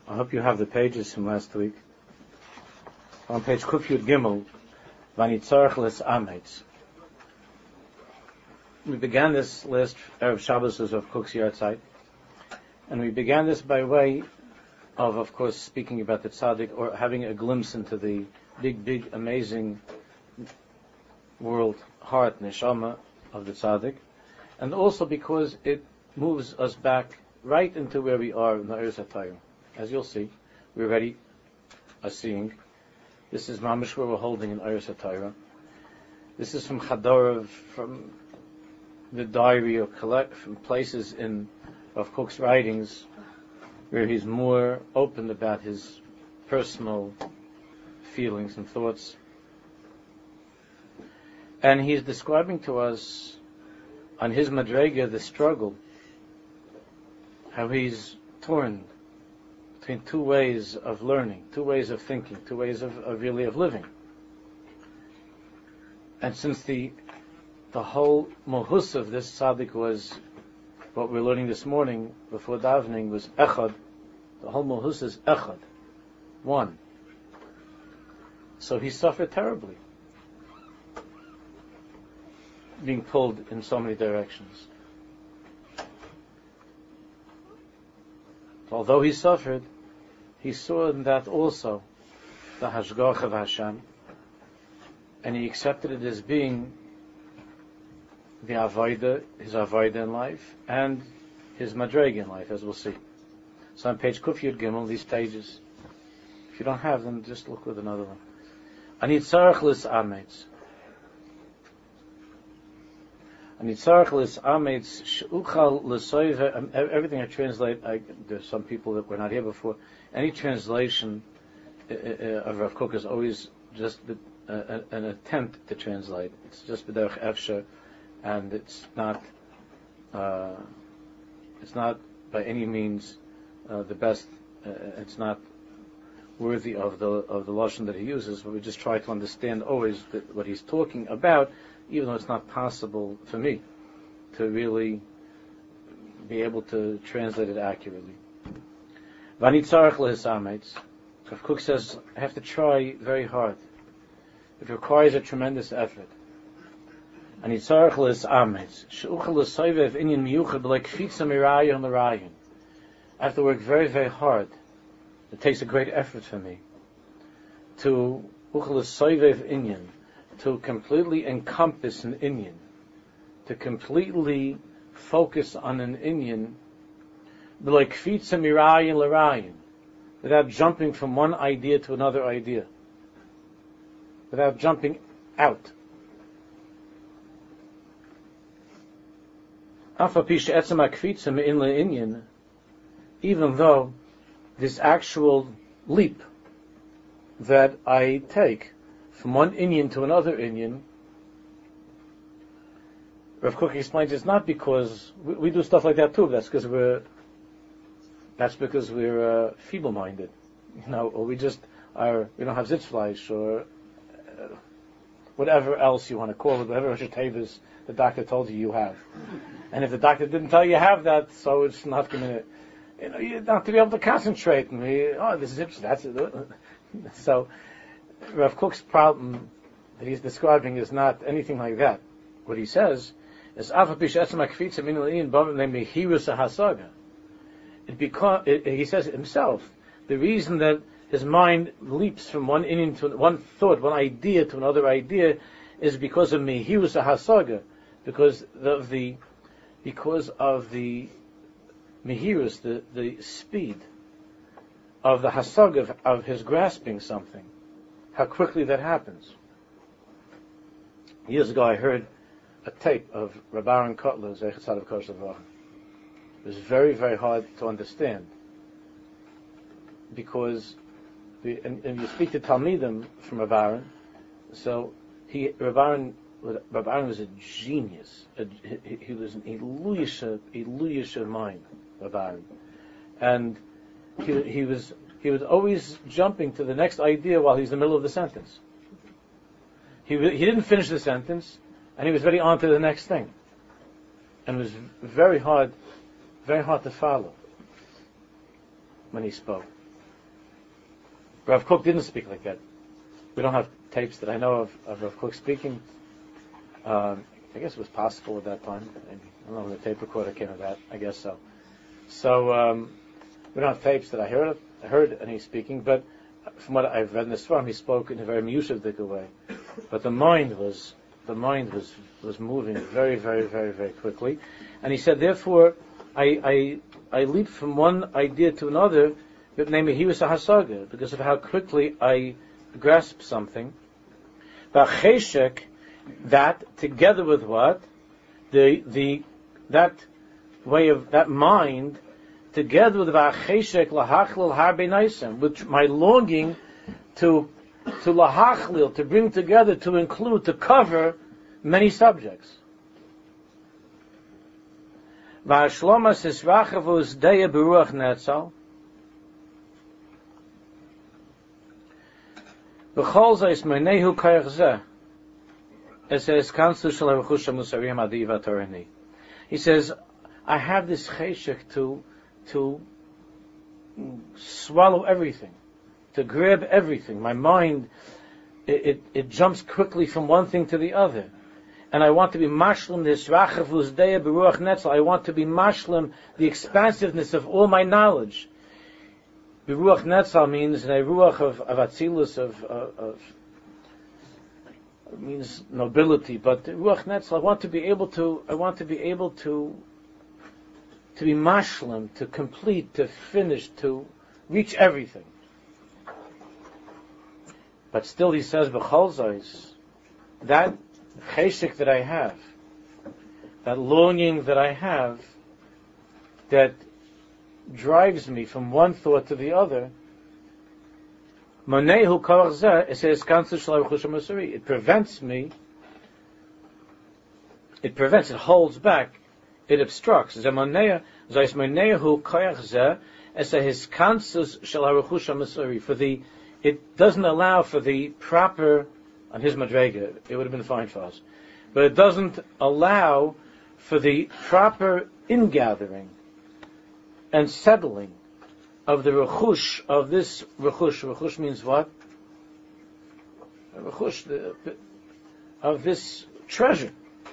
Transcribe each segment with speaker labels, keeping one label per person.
Speaker 1: I hope you have the pages from last week. On page Kuf Yud Gimel, Vanitzarech Les Ametz. We began this last Erev Shabbos of Kook's Yahrzeit, and we began this by way of course, speaking about the tzaddik, or having a glimpse into the big, amazing world, heart, neshama of the tzaddik, and also because it moves us back right into where we are in the Eretz HaTorah. As you'll see, we already are seeing. This is Mamish where we're holding in Eretz HaTorah. This is from Chadorov, from the diary, or collect from places of Kook's writings, where he's more open about his personal feelings and thoughts. And he's describing to us on his Madrega the struggle, how he's torn between two ways of learning, two ways of thinking, two ways of living. And since the whole mohus of this tzaddik was what we're learning this morning before davening was echad, the whole mohus is echad, one. So he suffered terribly, being pulled in so many directions. Although he suffered, he saw in that also the hashgach of Hashem, and he accepted it as being the avodah, his avodah in life, and his madrega in life, as we'll see. So on page Kuf Yud Gimel, these pages, if you don't have them, just look with another one. Anitzarech lis ametz. Anitzarech lis ametz she'uchal l'soive. Everything I translate, there's some people that were not here before. Any translation of Rav Kook is always just an attempt to translate. It's just b'derech efsher, and it's not by any means the best. It's not worthy of the lashon that he uses, but we just try to understand always what he's talking about, even though it's not possible for me to really be able to translate it accurately. Vanitzarech lehes ametz. Rav Kook says, I have to try very hard. It requires a tremendous effort. Anitzarech lehes ametz. She'uchel l'soivev inyan miyuchad b'lei kfitza mirayon l'rayon. I have to work very, very hard. It takes a great effort for me to uchel l'soivev inyan, to completely encompass an inyan, to completely focus on an inyan, b'lei kfitza mirayon l'rayon, without jumping from one idea to another idea, without jumping out. Even though this actual leap that I take from one inyan to another inyan, Rav Kook explains it's not because we do stuff like that too. That's because we're feeble-minded, or we don't have zitzfleisch, or whatever else you want to call it, whatever tavis the doctor told you have. And if the doctor didn't tell you have that, so it's not going to, you're not to be able to concentrate. And this is it, that's it. So Rav Kook's problem that he's describing is not anything like that. What he says is, he says it himself, the reason that his mind leaps from one inyan to one thought, one idea to another idea, is because of mehirus hasaga, because of the mehirus, the speed of the hasaga of his grasping something, how quickly that happens. Years ago, I heard a tape of Reb Aaron Kotler, Zeichat Tzaddik Kodesh Levrach. It was very, very hard to understand, because and you speak to Talmidim from Reb Aaron, so Reb Aaron was a genius. He was an Eluyisha mind, Reb Aaron, and he was always jumping to the next idea while he's in the middle of the sentence. He didn't finish the sentence, and he was already on to the next thing, and it was very hard to follow when he spoke. Rav Kook didn't speak like that. We don't have tapes that I know of Rav Kook speaking. I guess it was possible at that time. Maybe. I don't know when the tape recorder came of that. I guess so. So we don't have tapes that I heard any speaking, but from what I've read in the Sfarim, he spoke in a very Miyushavdik way. But the mind was moving very, very, very, very quickly. And he said, therefore, I leaped from one idea to another, namely he was a hasaga, because of how quickly I grasped something. Cheshek, that together with what? That way of that mind, together with Cheshek lahachlil harbe naisim, which my longing to lahachlil, to bring together, to include, to cover many subjects. Va'ashlomas israchavus deya beruach netzal. V'chol zayis meinehu kayach zeh. It says, Kansu shel haruchusha musariyim adiva torani. He says, I have this cheshek to swallow everything, to grab everything. My mind, it jumps quickly from one thing to the other. And I want to be mashlim this rachavus deya beruach netzal. I want to be mashlim the expansiveness of all my knowledge. Beruach netzal means in a ruach of atzilus, of means nobility, but ruach netzal, I want to be able to be mashlim, to complete, to finish, to reach everything. But still, he says, b'chol zayis, that cheshek that I have, that longing that I have, that drives me from one thought to the other, manehu kavach zeh, it says, it prevents me, it holds back, it obstructs. For it doesn't allow for the proper, on his madrega, it would have been fine for us, but it doesn't allow for the proper ingathering and settling of the rechush, of this rechush. Rechush means what? Rechush, of this treasure.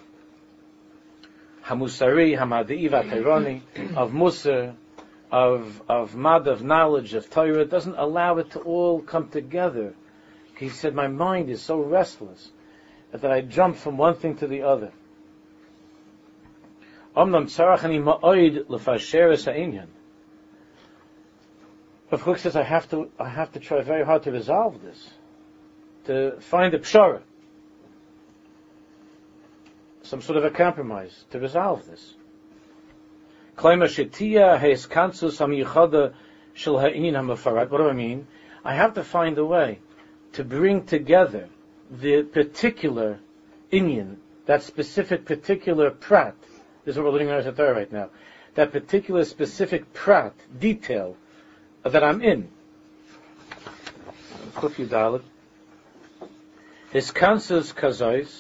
Speaker 1: Hamusari, Hamadiv, Tairani, of Musar, of Mad, of knowledge, of Torah. It doesn't allow it to all come together. He said, my mind is so restless that I jump from one thing to the other. Omnam tzarachani ma'oid l'fasheres ha'inyan. Rav Kook says, I have to try very hard to resolve this, to find a pshara, some sort of a compromise to resolve this. What do I mean? I have to find a way to bring together the particular inyan, that specific particular prat. This is what we're learning in Torah right now. That particular specific prat, detail that I'm in. His kansus kazais,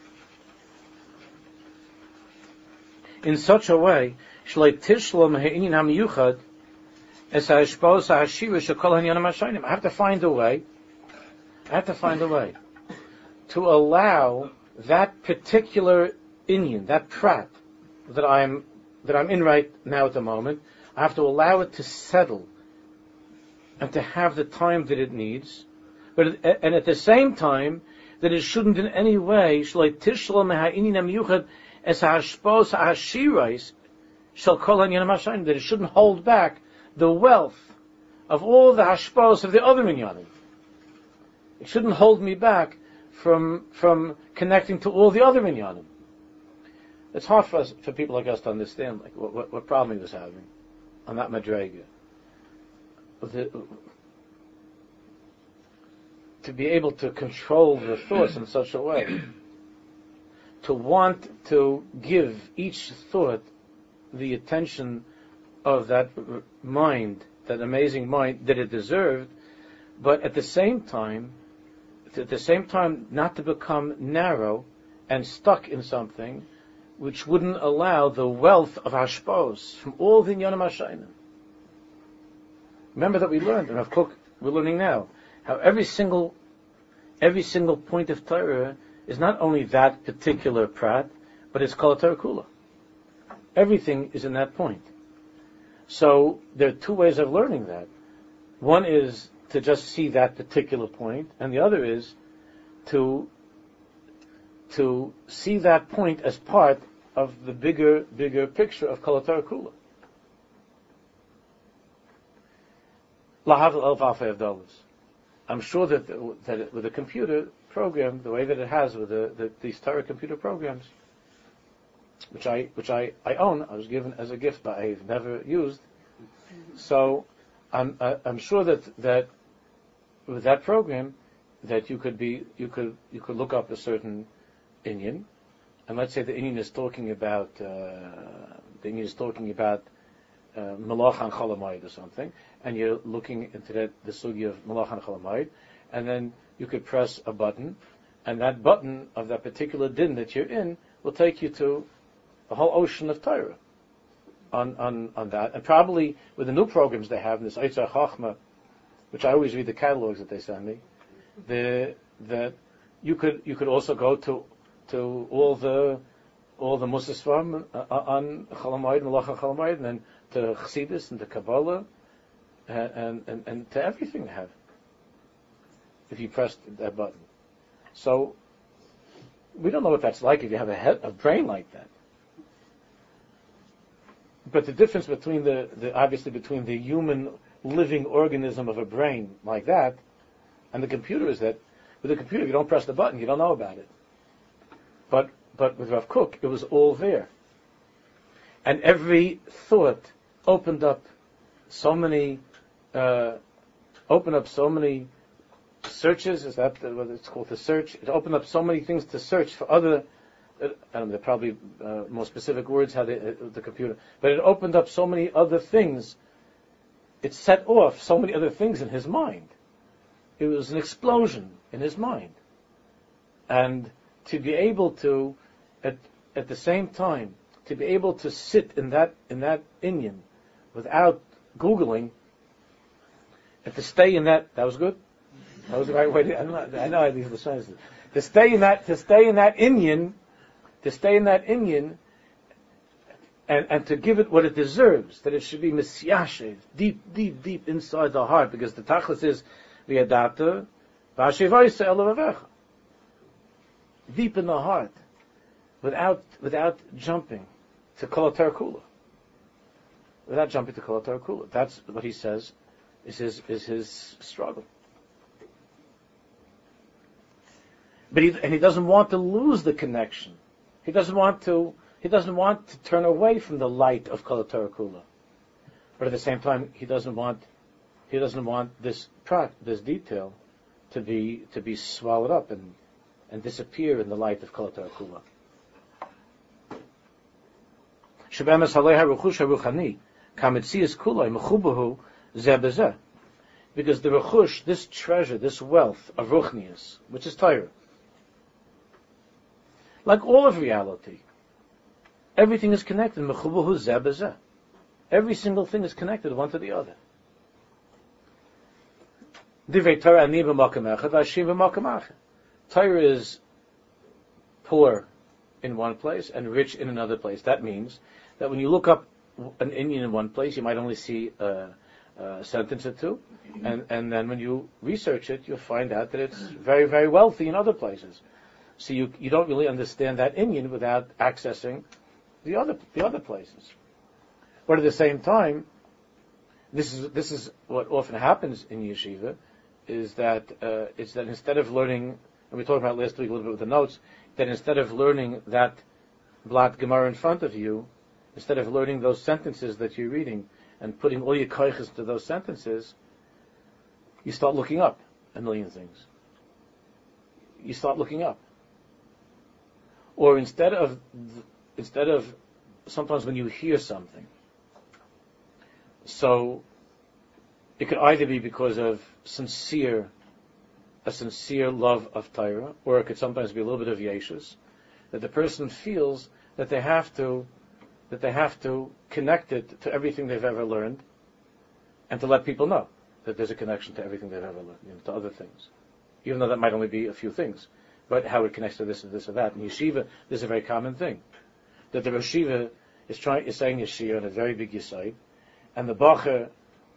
Speaker 1: in such a way, I have to find a way to allow that particular inyan, that prat that I'm in right now at the moment. I have to allow it to settle and to have the time that it needs, and at the same time that it shouldn't in any way that it shouldn't hold back the wealth of all the hashpos of the other minyanim. It shouldn't hold me back from connecting to all the other minyanim. It's hard for people like us to understand what problem he was having on that madrega. To be able to control the thoughts in such a way, to want to give each thought the attention of that mind, that amazing mind that it deserved, but at the same time not to become narrow and stuck in something which wouldn't allow the wealth of hashpos from all the inyanim hashayim. Remember that we learned, and Rav Kook, we're learning now, how every single point of Torah is not only that particular prat, but it's Kol Torah Kula. Everything is in that point. So there are two ways of learning that. One is to just see that particular point, and the other is to see that point as part of the bigger picture of Kol Torah Kula. Lahav Elf Alpha Avdalas. I'm sure that with a computer program, the way that it has with these Torah computer programs, which I own, I was given as a gift, but I've never used. So I'm sure that with that program, that you could look up a certain Inyan, and let's say the Inyan is talking about Malach and Cholamayid or something, and you're looking into the sugi of Malach and Cholamayid, and then you could press a button, and that button of that particular din that you're in will take you to a whole ocean of Torah on that. And probably with the new programs they have, this Eitzah Chachma, which I always read the catalogs that they send me, that you could also go to all the Musas from on Cholamayid, Malach and Cholamayid, and then to Chassidus and to Kabbalah, and to everything they have, if you press that button. So we don't know what that's like if you have a brain like that. But the difference between obviously between the human living organism of a brain like that and the computer is that with the computer, if you don't press the button, you don't know about it. But with Rav Kook, it was all there. And every thought opened up so many searches. Is that what it's called, to search? It opened up so many things to search for other. I don't know, there are probably more specific words how the computer, but it opened up so many other things. It set off so many other things in his mind. It was an explosion in his mind, and to be able to, at the same time, to be able to sit in that inyan without Googling, and to stay in that was good. That was the right way. I know I need the science. To stay in that inyan, and to give it what it deserves, that it should be misyashev, deep inside the heart, because the tachlis is v'yadata v'ashevaisa elavecha, deep in the heart, without jumping to Kol Torah Kula. Without jumping to Kol Torah Kula. That's what he says is his struggle. But he doesn't want to lose the connection. He doesn't want to turn away from the light of Kol Torah Kula. But at the same time, he doesn't want this detail to be swallowed up and disappear in the light of Kol Torah Kula. Shebemes haleha ruchush haruchani kametzias kulay mechubahu zeh bezeh. Because the ruchush, this treasure, this wealth of ruchnius, which is Torah, like all of reality, everything is connected. Mechubahu zeh bezeh. Every single thing is connected one to the other. Divrei Torah ani b'makom echad v'ashim b'makom achar. Torah is poor in one place and rich in another place. That means that when you look up an Indian in one place, you might only see a sentence or two, and then when you research it, you'll find out that it's very, very wealthy in other places. So you don't really understand that Indian without accessing the other places. But at the same time, this is what often happens in yeshiva, is that instead of learning, and we talked about last week a little bit with the notes, that instead of learning that Blat Gemara in front of you, instead of learning those sentences that you're reading and putting all your koiches to those sentences, you start looking up a million things. You start looking up. Or instead of sometimes when you hear something, so it could either be because of a sincere love of Torah, or it could sometimes be a little bit of yeshus, that the person feels that they have to connect it to everything they've ever learned, and to let people know. that there's a connection to everything they've ever learned, to other things. Even though that might only be a few things. But how it connects to this or this or that. In yeshiva, this is a very common thing. That the Rosh Yeshiva is saying yeshiva in a very big yesod, and the bacher,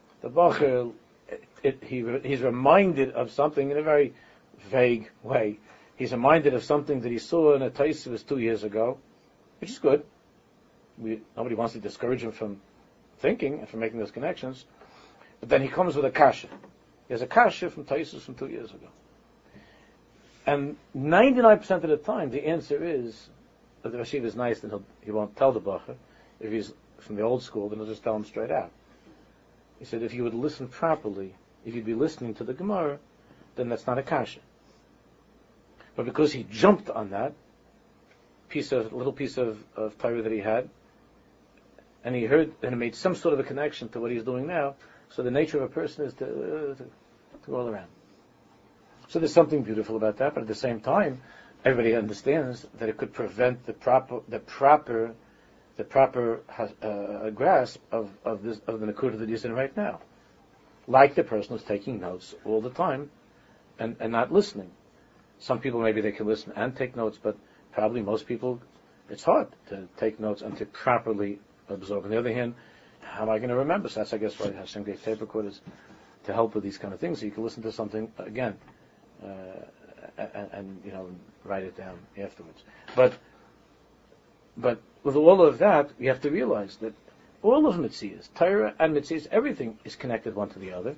Speaker 1: he's reminded of something in a very vague way. He's reminded of something that he saw in a Taisvus 2 years ago, which is good. Nobody wants to discourage him from thinking and from making those connections. But then he comes with a kasha. He has a kasha from Taisvus from 2 years ago. And 99% of the time, the answer is that the Rosh Yeshiva is nice, and he won't tell the bacher. If he's from the old school, then he'll just tell him straight out. He said, if you would listen properly, if you'd be listening to the Gemara, then that's not a kasha. But because he jumped on that little piece of Torah that he had, and he heard, and it made some sort of a connection to what he's doing now, so the nature of a person is to go all around. So there's something beautiful about that, but at the same time, everybody understands that it could prevent the proper grasp of the Nakuda that he's in right now. Like the person who's taking notes all the time and not listening. Some people, maybe they can listen and take notes, but probably most people, it's hard to take notes and to properly absorb. On the other hand, how am I going to remember? So that's, I guess, why Hashem gave tape recorders to help with these kind of things, so you can listen to something again and write it down afterwards. But with all of that, we have to realize that all of Mitzias, Torah and Mitzias, everything is connected one to the other.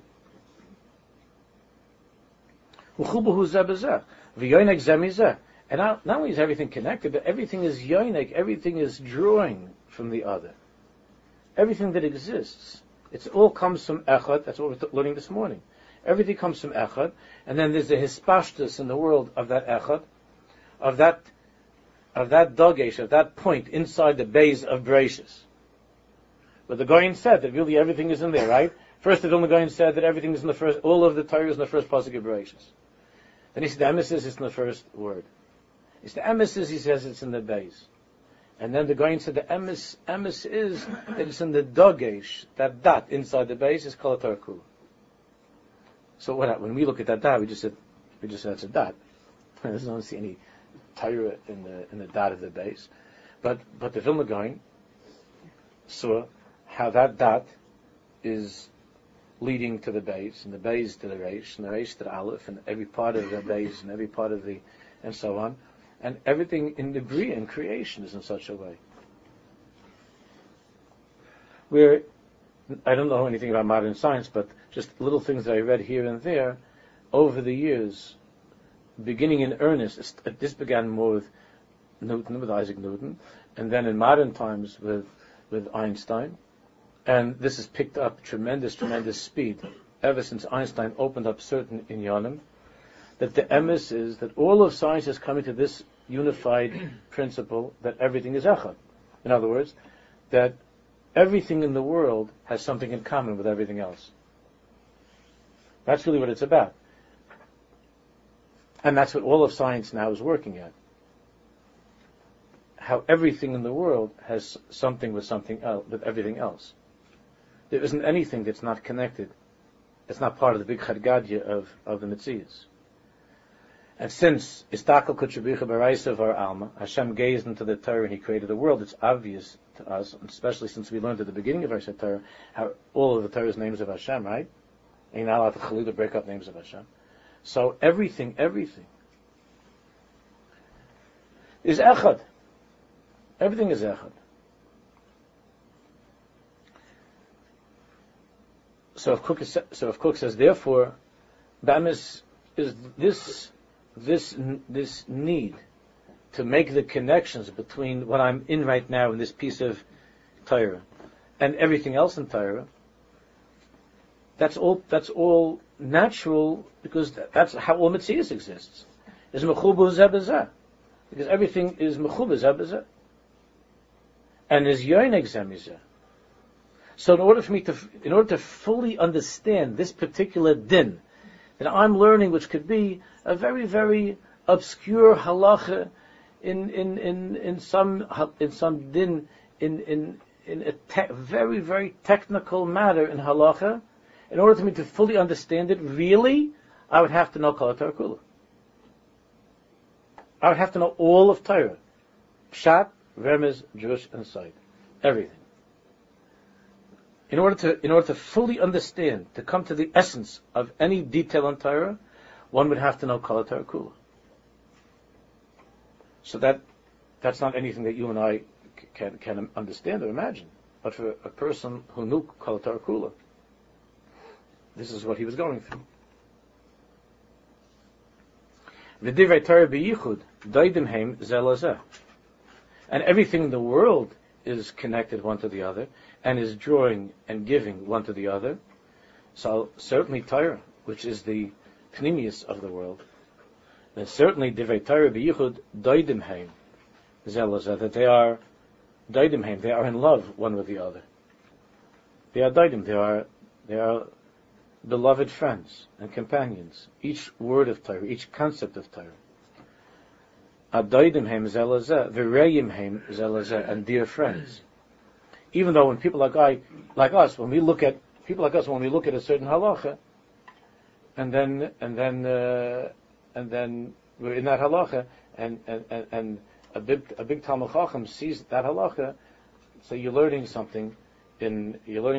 Speaker 1: And not only is everything connected, but everything is yoinek, everything is drawing from the other. Everything that exists, it all comes from Echad. That's what we're learning this morning. Everything comes from Echad, and then there's a hispashtus in the world of that Echad, of that dogesh, of that point inside the base of Bereshis. But the Goyen said that really everything is in there, right? First, the Vilna Goyen said that everything is in the first, all of the Torah is in the first pasuk of Bereshis. Then he said the emesis is in the first word. He said the emesis, he says it's in the base. And then the Goyen said the emes is that it's in the dogesh, that dot inside the base is called a Torah Kula. So when we look at that dot, we just said it's a dot. I don't see any Torah in the dot of the base. But the Vilna Gaon saw how that dot is leading to the base, and the base to the reish, and the reish to the aleph, and every part of the base, and every part of and so on. And everything in the Bria and creation is in such a way. Where, I don't know anything about modern science, but just little things that I read here and there, over the years, beginning in earnest, this began more with Newton, with Isaac Newton, and then in modern times with Einstein, and this has picked up tremendous speed ever since Einstein opened up certain inyanim, that the emes is that all of science is coming to this unified principle that everything is echad. In other words, that everything in the world has something in common with everything else. That's really what it's about. And that's what all of science now is working at. How everything in the world has something with something else, with everything else. There isn't anything that's not connected. It's not part of the big Chadgadya of the Metzias. And since Istakel Kutshabicha Baraisa of our Alma, Hashem gazed into the Torah and He created the world, it's obvious to us, especially since we learned at the beginning of our Torah, how all of the Torah's names of Hashem, right? And you're not allowed to chalil to break up names of Hashem. So everything is echad. Everything is echad. So if Kook says, therefore, Bamis is this need to make the connections between what I'm in right now in this piece of Torah and everything else in Torah. That's all natural, because that's how all Metzias exists. Is mechuba zeh b'zeh, because everything is mechuba zeh b'zeh, and is yoinek zeh mizeh. So in order to fully understand this particular din that I'm learning, which could be a very, very obscure halacha in some din in a very, very technical matter in halacha, In order for me to fully understand it, really, I would have to know Kol HaTorah Kula. I would have to know all of Torah. Pshat, Remez, Drush, and Side. Everything. In order to fully understand, to come to the essence of any detail on Torah, one would have to know Kol HaTorah Kula. So that's not anything that you and I can understand or imagine. But for a person who knew Kol HaTorah Kula, this is what he was going through. V'divrei Torah b'yichud doidim heim zeh lezeh. And everything in the world is connected one to the other, and is drawing and giving one to the other. So certainly Torah, which is the pnimius of the world, and certainly divrei Torah b'yichud doidim heim zeh lezeh, that they are doidim heim, they are in love one with the other. They are doidim, they are beloved friends and companions. Each word of Torah, each concept of Torah. Adoidim heim zeh lezeh, v'reyim heim zeh lezeh, and dear friends. Even though when people like us, when we look at a certain halacha, and then we're in that halacha, and a big Talmud Chacham sees that halacha, so you're learning something in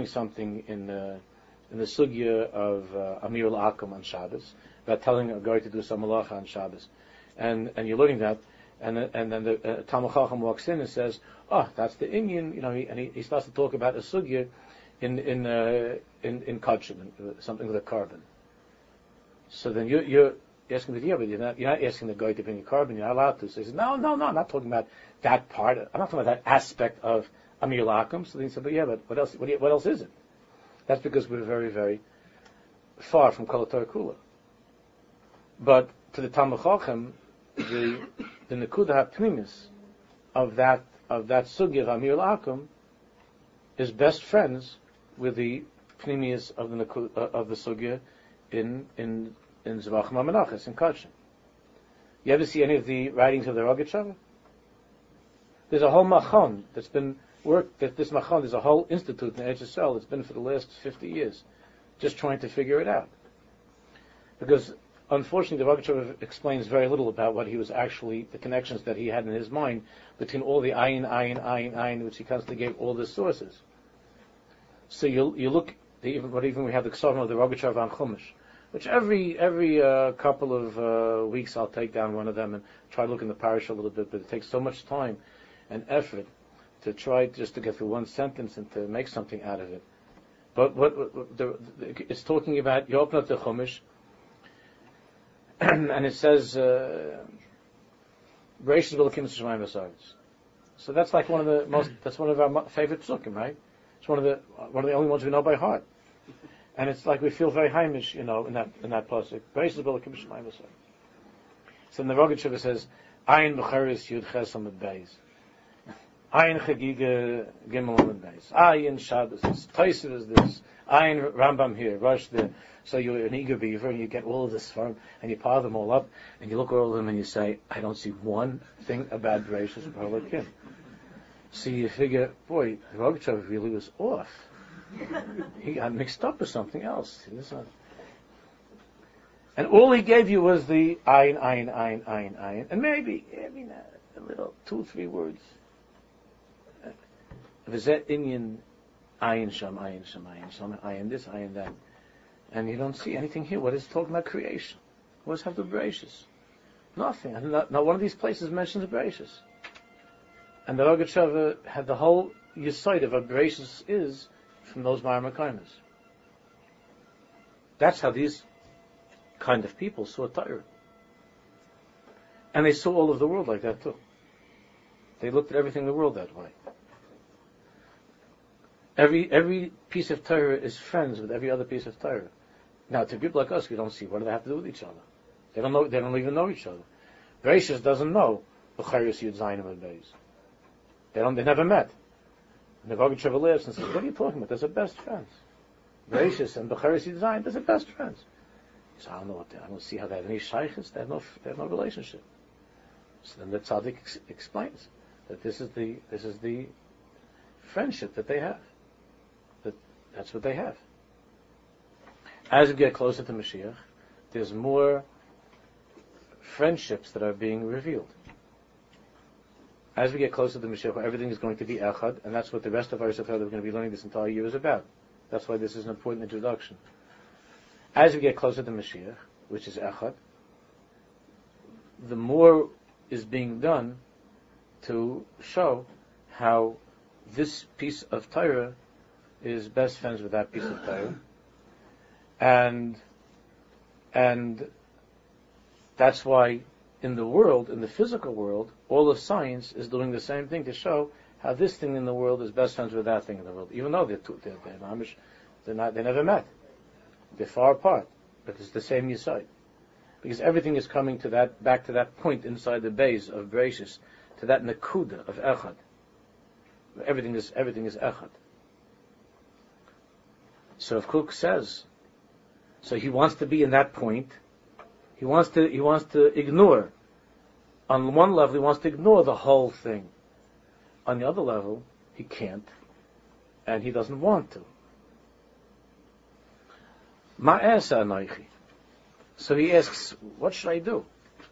Speaker 1: the sugya of Amir al-Akum on Shabbos, about telling a guy to do some halacha on Shabbos, and you're learning that, and then the Talmud Chacham walks in and says, "Oh, that's the Indian," and he starts to talk about a sugya in Kachim, something with a carbon. So then you're asking the but you're not asking the guy to bring a carbon. You're not allowed to. So he says, "No, I'm not talking about that part. I'm not talking about that aspect of Amir al-Akum." So then he said, "But what else? What else is it?" That's because we're very, very far from Kol HaTorah Kula. But to the Talmud Chacham, the Nekuda HaPnimis of that sugya of Amir al-Akum is best friends with the Pnimius of the sugya in Zvachim HaMenachos, in Kachim. You ever see any of the writings of the Rogatchover? There's a whole machon that's been worked, that this machon, there's a whole institute in Eretz Yisrael that's been for the last 50 years, just trying to figure it out. Because, unfortunately, the Rogatchover explains very little about what he was actually, the connections that he had in his mind between all the ayin, which he constantly gave all the sources. So you look, even we have the Ksavim of the Rogatchover on Chumash, which every couple of weeks I'll take down one of them and try to look in the parish a little bit, but it takes so much time and effort to try just to get through one sentence and to make something out of it. But it's talking about, you open up the Chumash, and it says, Bereshis B'Elokim Shemayim V'Saaretz. So that's like that's one of our favorite psukim, right? It's one of the only ones we know by heart. And it's like we feel very heimish, in that pasuk. Bereshis B'Elokim Shemayim V'Saaretz. So then the Rogatchover says, Ayin B'Cheres Yud Ches Amud Beis. Ayin Chagiga Gimel Amud Beis. Ayin Shabbos. Tosef is this. Ayin Rambam here. Rosh there. So you're an eager beaver and you get all of this from, and you pile them all up, and you look at all of them and you say, I don't see one thing about Bereshis B'Elokim. So you figure, boy, the Rogatchover really was off. He got mixed up with something else. And all he gave you was the ayin, and maybe a little 2-3 words. V'zeh inyan ayin sham, ayin this, ayin that. And you don't see anything here. What is talking about creation? What does it have to do with Bereshis? Nothing. And not one of these places mentions Bereshis. And the Rogatchover had the whole yesod of what Bereshis is from those Maramakaimos. That's how these kind of people saw Torah. And they saw all of the world like that too. They looked at everything in the world that way. Every piece of Torah is friends with every other piece of Torah. Now, to people like us, we don't see what do they have to do with each other. They don't know. They don't even know each other. Bereshis doesn't know B'Cheres Yud Zayin Amud Beis. They never met. And the Rogatchover laughs and says, "What are you talking about? Those are best friends. Bereshis and B'Cheres Yud Zayin, those are best friends." He says, I don't see how they have any shaykhs. They have no relationship. So then the tzaddik explains that this is the friendship that they have. That's what they have. As we get closer to Mashiach, there's more friendships that are being revealed. As we get closer to Mashiach, everything is going to be echad, and that's what the rest of our Yisrael that we're going to be learning this entire year is about. That's why this is an important introduction. As we get closer to Mashiach, which is echad, the more is being done to show how this piece of Torah is best friends with that piece of Torah, and that's why in the world, in the physical world, all of science is doing the same thing to show how this thing in the world is best friends with that thing in the world, even though they never met, they're far apart, but it's the same Yesod, because everything is coming to that, back to that point inside the base of Bereshis, to that Nakuda of Echad. Everything is Echad. So if Kook says, so he wants to be in that point, he wants to ignore, on one level he wants to ignore the whole thing. On the other level, he can't, and he doesn't want to. Ma'asa anoichi. So he asks, what should I do?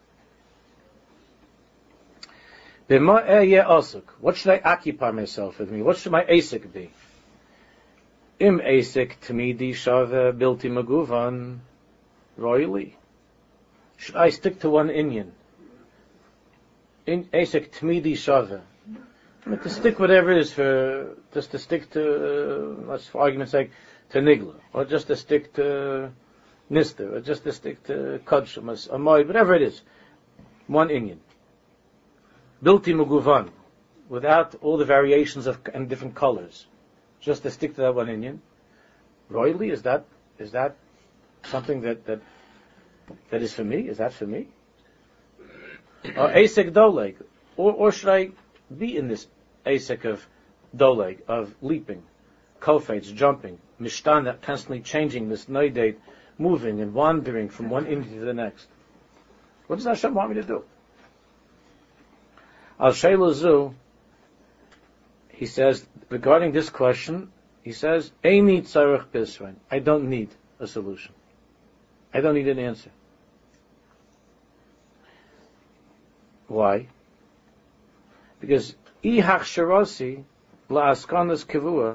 Speaker 1: What should I occupy myself with me? What should my asik be? Im asik tmidi shave bilti maguvan royally. Should I stick to one Indian? In asik tmidi shave. To stick whatever it is just to stick to, let's for argument's sake, to Nigla, or just to stick to Nister, or just to stick to Kodshim, or Moed, whatever it is. One Indian. Bilti Muguvan, without all the variations and different colors. Just to stick to that one Indian. Royally, is that something that is for me? Is that for me? Or Asik Doleg, or should I be in this Asik of Doleg, of leaping, Kofetz, jumping, Mishtan, constantly changing, this Noidate, moving and wandering from one Indian to the next? What does Hashem want me to do? Al Sheilazu, he says, regarding this question, he says, Eini tzarech bisrain. I don't need a solution. I don't need an answer. Why? Because ihach sharosi la'askanas kivua,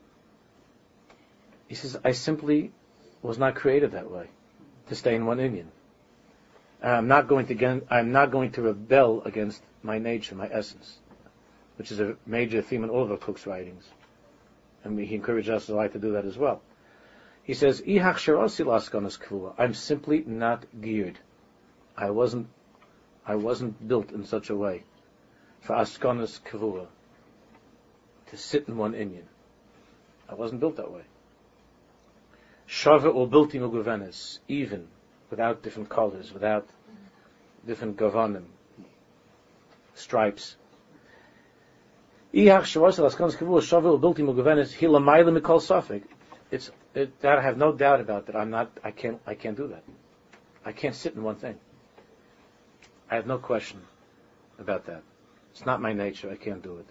Speaker 1: he says, I simply was not created that way, to stay in one Indian. I'm not going to rebel against my nature, my essence, which is a major theme in all of our Kook's writings. And he encouraged us to do that as well. He says, ihach sharosi la'askanas kivua. I'm simply not geared. I wasn't built in such a way for askanas kavua, to sit in one Indian. I wasn't built that way. Shava or bilti muguvenis, even without different colors, without different gavanim, stripes. Ihach sharosi la'askanas kavua, shava or bilti muguvenis, hilamayla mikol safek. That I have no doubt about that. I can't do that. I can't sit in one thing. I have no question about that. It's not my nature. I can't do it.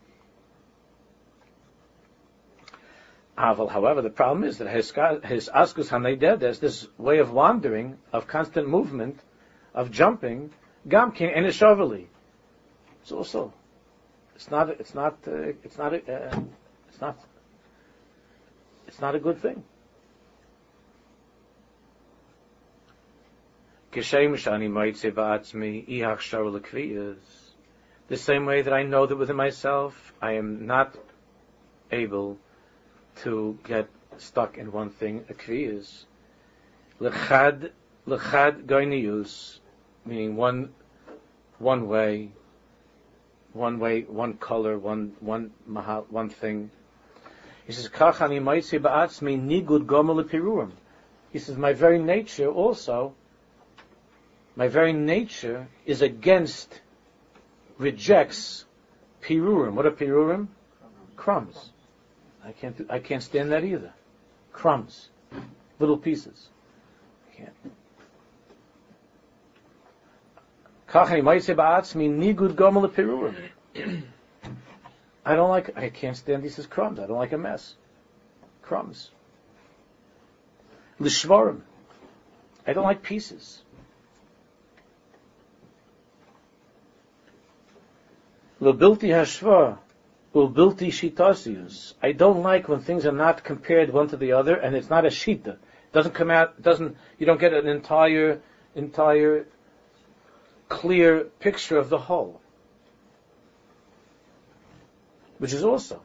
Speaker 1: However, the problem is that his askus haneider, there's this way of wandering, of constant movement, of jumping, gamkin and ishavali. It's also, it's not a good thing. The same way that I know that within myself I am not able to get stuck in one thing, a kviyas. Lechad goyniyus, meaning one way, one color, one thing. He says, Kach ani moitzi ba'atzmi nigud gomel lepirurim. He says, my very nature is against, rejects pirurim. What are pirurim? Crumbs. I can't stand that either. Crumbs. Little pieces. I can't. Kachani ma'aseh ba'atzmi nigud gomel lepirurim. I can't stand these as crumbs. I don't like a mess. Crumbs. L'shvarim. I don't like pieces. L'bilti hashva, u'bilti shitasius. I don't like when things are not compared one to the other, and it's not a shita. It doesn't come out. You don't get an entire clear picture of the whole, which is also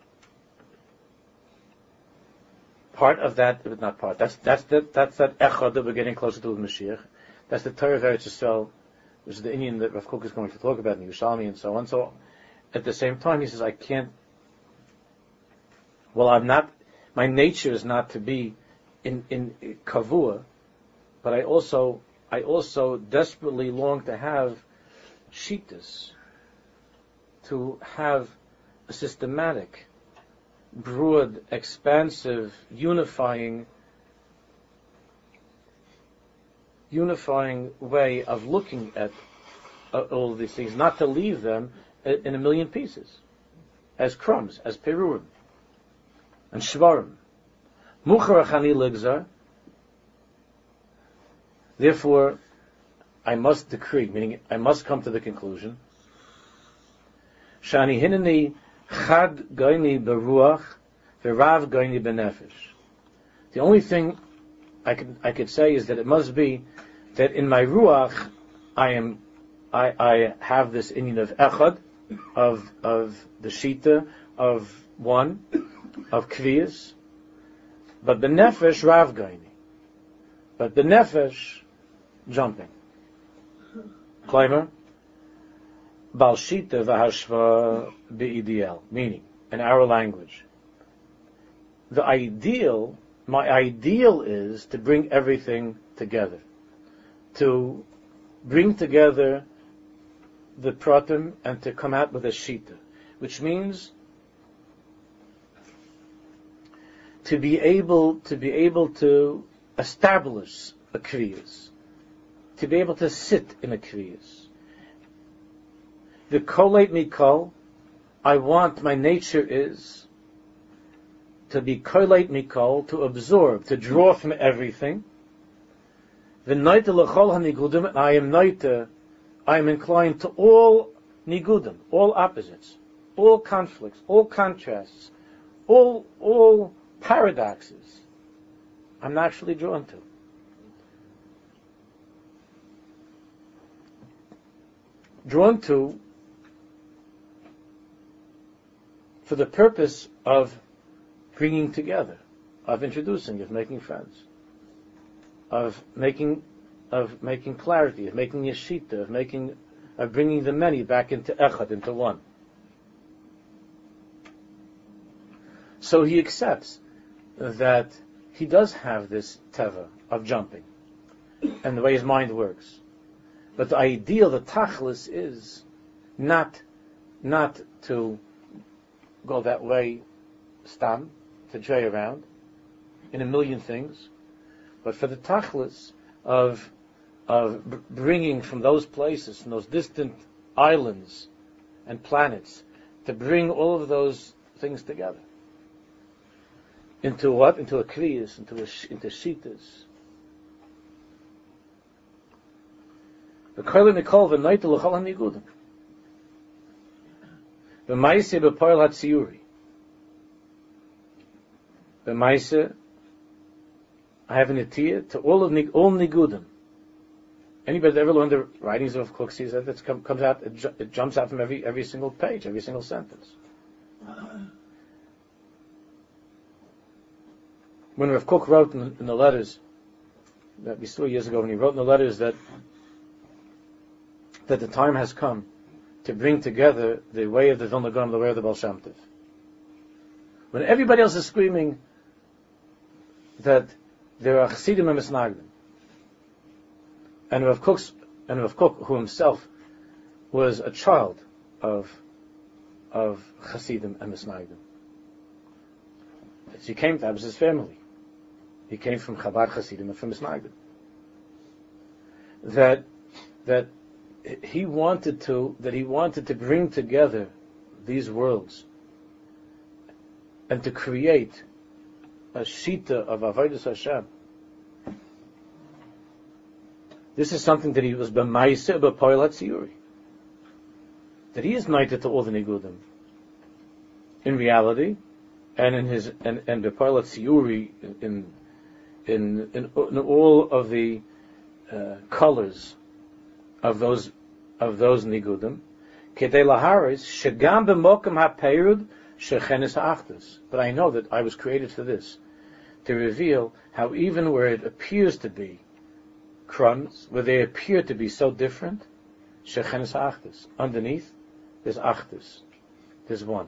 Speaker 1: part of that. Not part. That's that echad that we're getting closer to with Mashiach. That's the Torah of Eretz Yisrael, which is the Indian that Rav Kook is going to talk about in Yerushalmi and so on. So, at the same time, he says, I can't. Well, I'm not. My nature is not to be in kavua, but I also desperately long to have shittas, to have a systematic, broad, expansive, unifying way of looking at all of these things, not to leave them in a million pieces, as crumbs, as perurim, and shvarim. Muchar achani ligzar. Therefore, I must decree, meaning I must come to the conclusion, shani hineni chad goyni beruach v'rav goyni benefesh. The only thing I could say is that it must be that in my ruach I have this inyan of echad, of the shita, of one, of kviyas, but the nefesh rav goyni, but the nefesh jumping. Klaimer, bal shita v'hashva be'ideal, meaning in our language, my ideal is to bring everything together, to bring together the pratim and to come out with a shita, which means to be able to establish a kriyas, to be able to sit in a kriyas. The kolate mikol, my nature is to be kolate mikol, to absorb, to draw from everything. The noita l'chol hanigudim, I am inclined to all nigudim, all opposites, all conflicts, all contrasts, all paradoxes. I'm naturally drawn to. For the purpose of bringing together, of introducing, of making friends, of making clarity, of making yeshita, of bringing the many back into echad, into one. So he accepts that he does have this teva of jumping, and the way his mind works. But the ideal, the tachlis, is not to go that way, stam, to jay around in a million things, but for the tachlis of bringing from those places, from those distant islands and planets, to bring all of those things together. Into what? Into a kriyas, into shitas. The koyle mikol v'noita l'chol hanigudim. V'maise b'poil hatziyuri. V'maise, I have an atiyah to all nigudim. Anybody that ever learned the writings of Kook sees that it comes out, it jumps out from every single page, every single sentence. When Rav Kook wrote in the letters that we saw years ago, when he wrote in the letters that the time has come to bring together the way of the Vilna Gaon, the way of the Baal Shem Tov. When everybody else is screaming that there are Chassidim and Misnagdim, and Rav Kook, who himself was a child of Chassidim and Misnagdim. As he came, that was his family. He came from Chabad Chassidim and from Misnagdim. That he wanted to bring together these worlds and to create a shita of Avodas Hashem This is something that he was b'maisa b'poil hatziyuri. That he is knighted to all the nigudim in reality, and in his and b'poil hatziyuri in all of the colors of those nigudim. Kedei laharis shegam b'mokem hapeirud shechenis ha'achdus. But I know that I was created for this, to reveal how even where it appears to be crumbs, where they appear to be so different, shechenis ha'achdus. Underneath, there's achdus. There's one.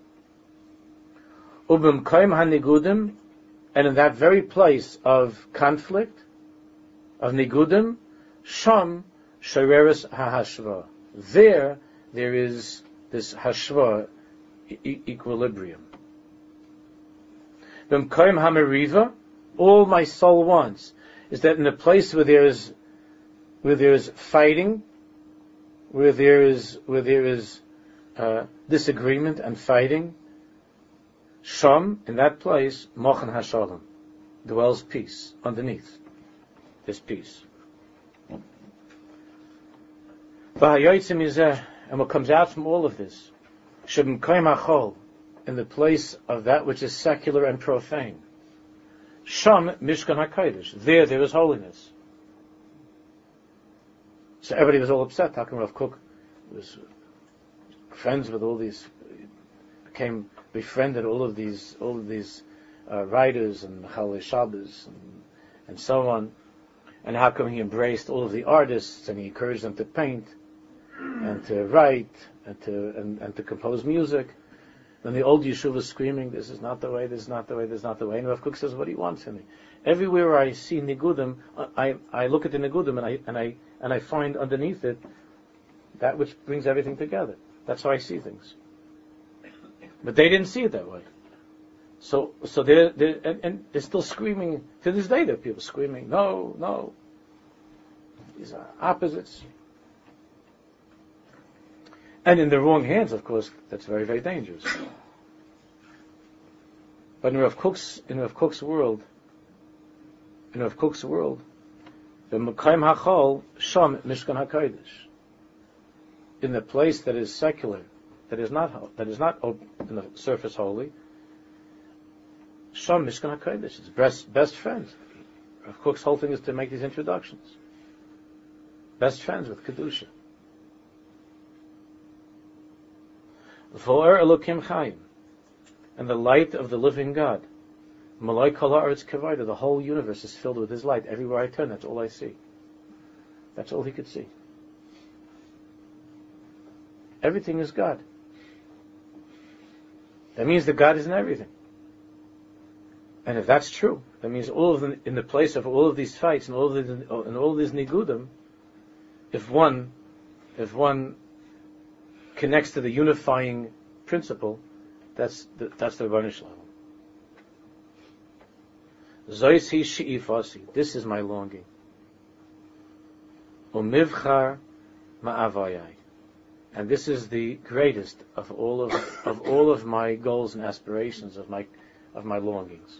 Speaker 1: Ubim hanigudim, and in that very place of conflict, of nigudim, sham shareres hahashva. There is this hashva, equilibrium. B'mkoim hameriva, all my soul wants is that in a place where there is fighting, where there is disagreement and fighting, sham, in that place, mochen hashalom, dwells peace. Underneath, there's peace. And what comes out from all of this, in the place of that which is secular and profane, sham mishkan hakodesh, there is holiness. So everybody was all upset. How come Rav Kook was friends with all these, became befriended all of these writers and Chalei Shabbos and so on, and how come he embraced all of the artists and he encouraged them to paint and to write and to compose music? Then the old yeshuva was screaming, "This is not the way. This is not the way. This is not the way." And Rav Kook says, "What do you want from me?" Everywhere where I see nigudim, I look at the nigudim and I find underneath it that which brings everything together. That's how I see things. But they didn't see it that way. So they're still screaming to this day. There are people screaming, "No." These are opposites. And in the wrong hands, of course, that's very, very dangerous. But in Rav Kook's world, the Mekayim Hachol Sham Mishkan Hakodesh, in the place that is secular, that is not in the surface holy, Sham Mishkan Hakodesh is best friends. Rav Kook's whole thing is to make these introductions. Best friends with Kedusha. V'or Elokim Chaim, and the light of the living God. Malay Kol Haaretz Kavayda, the whole universe is filled with His light. Everywhere I turn, that's all I see. That's all he could see. Everything is God. That means that God is in everything. And if that's true, that means all of them, in the place of all of these fights and all of these nigudim, if one connects to the unifying principle, that's the Rebbeinu Shalom. Zois hi she'ifasi. This is my longing. Umivchar ma'avayai. And this is the greatest of all of my goals and aspirations, of my longings.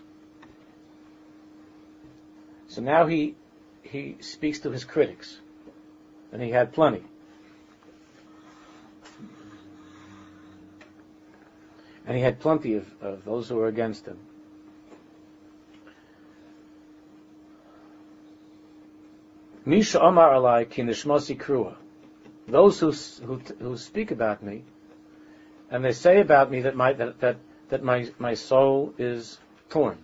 Speaker 1: So now he speaks to his critics, and he had plenty. And he had plenty of those who were against him. Misha Amar Alai ki nishmasi krua. Those who speak about me, and they say about me that my soul is torn.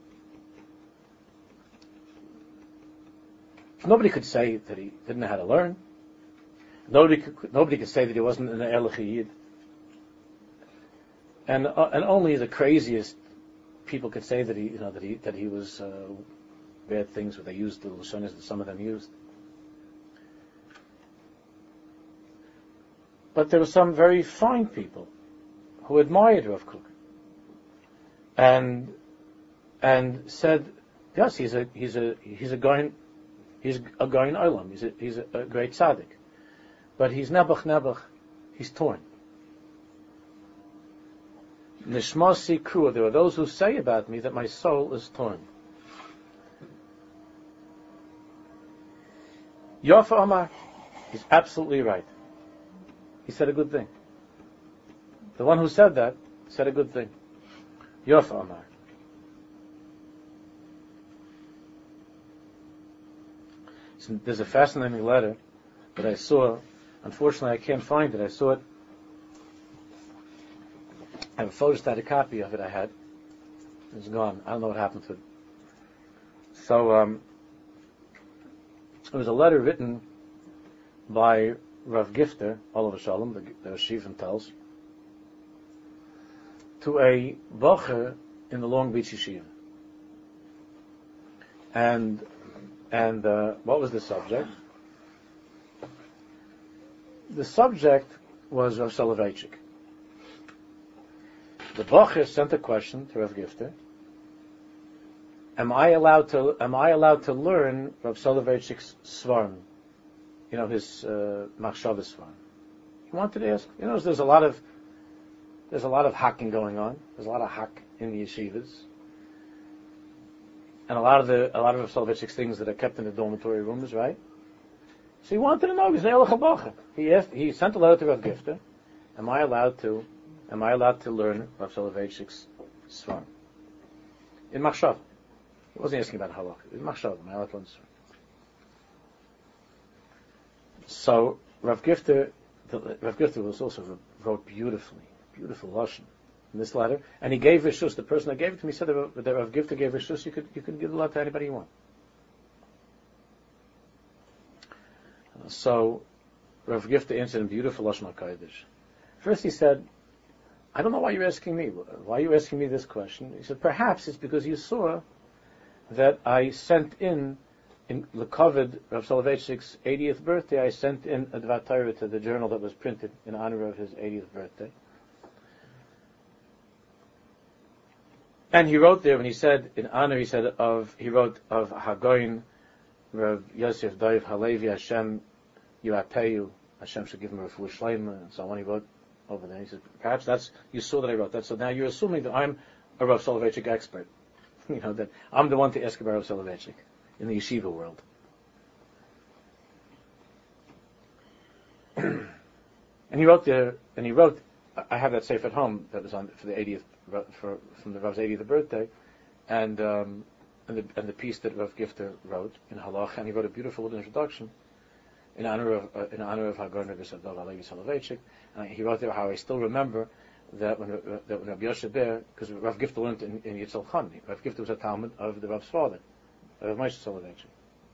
Speaker 1: Nobody could say that he didn't know how to learn. Nobody could say that he wasn't an Erlich Yid. And only the craziest people could say that he was bad things, where they used the lashonos that some of them used. But there were some very fine people who admired Rav Kook and said, yes, he's a goyin olam. He's a great tzaddik, but he's nebuch. He's torn. Nishmasi krua. There are those who say about me that my soul is torn. Yofa Omar, he's absolutely right. He said a good thing. The one who said that said a good thing. Yofa Omar. So there's a fascinating letter that I saw. Unfortunately, I can't find it. I saw it. I have a photostatic copy of it I had. It's gone. I don't know what happened to it. So, it was a letter written by Rav Gifter, Olav Shalom, the Shivim tells, to a bocher in the Long Beach Yeshiva. And what was the subject? The subject was Rav Soloveitchik. The bocher sent a question to Rav Gifter. Am I allowed to learn Rav Soloveitchik's Svarim? You know, his Machshavas Svarim. He wanted to ask. You know, there's a lot of hacking going on. There's a lot of hack in the yeshivas, and a lot of Rav Soloveitchik's things that are kept in the dormitory rooms, right? So he wanted to know. He's an He sent a letter to Rav Gifter. Am I allowed to learn Rav Soloveitchik's Svarim in Machshav? He wasn't asking about halakha. It was Machshav. Am I allowed to learn Svarim? So Rav Gifter was also wrote beautiful lashon in this letter, and he gave reshus. The person that gave it to me said that Rav Gifter gave reshus. You could give the letter to anybody you want. So Rav Gifter answered in beautiful lashon HaKodesh. First he said, I don't know why you're asking me. Why are you asking me this question? He said, perhaps it's because you saw that I sent in Lekovid, Rav Soloveitchik's 80th birthday, I sent in a Dvar Torah to the journal that was printed in honor of his 80th birthday. And he wrote there, when he said, in honor, he wrote of Hagoyin, Rav Yosef Dov Halevi, Hashem Yuapeyu, Hashem should give him a refuah shleima, and so on. He wrote over there. He said, perhaps you saw that I wrote that, so now you're assuming that I'm a Rav Soloveitchik expert. You know, that I'm the one to ask about Rav Soloveitchik in the yeshiva world. And he wrote, I have that safe at home that was on for the 80th, from the Rav's 80th birthday, and the piece that Rav Gifter wrote in Halach, and he wrote a beautiful little introduction in honor of Hagon Rabbi Sadov Alevi Soloveitchik. And he wrote there how I still remember that when Rabbi Yoshe Ber, because Rav Gifter learned in Yitzhak Khan, Rav Gifter was a Talmud of the Rav's father, Rav Moshe Soloveitchik.